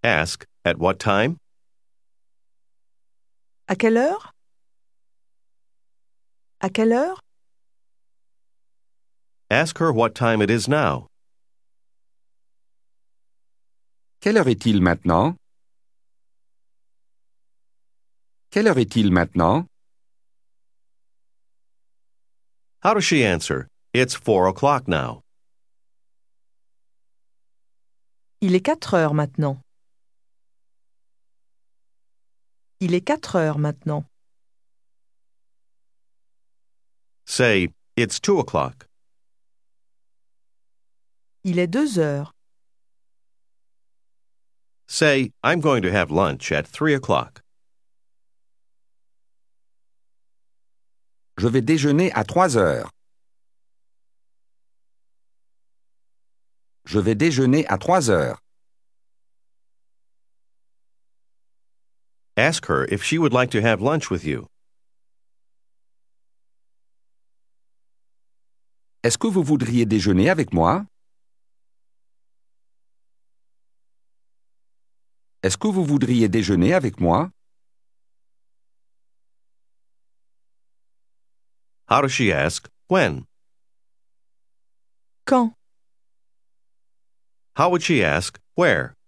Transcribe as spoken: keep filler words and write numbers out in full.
Ask, at what time? À quelle heure? À quelle heure? Ask her what time it is now. Quelle heure est-il maintenant? Quelle heure est-il maintenant? How does she answer? It's four o'clock now. Il est quatre heures maintenant. Il est quatre heures maintenant. Say, it's two o'clock. Il est deux heures. Say, I'm going to have lunch at three o'clock. Je vais déjeuner à trois heures. Je vais déjeuner à trois heures. Ask her if she would like to have lunch with you. Est-ce que vous voudriez déjeuner avec moi? Est-ce que vous voudriez déjeuner avec moi? How does she ask? When? Quand? How would she ask? Where?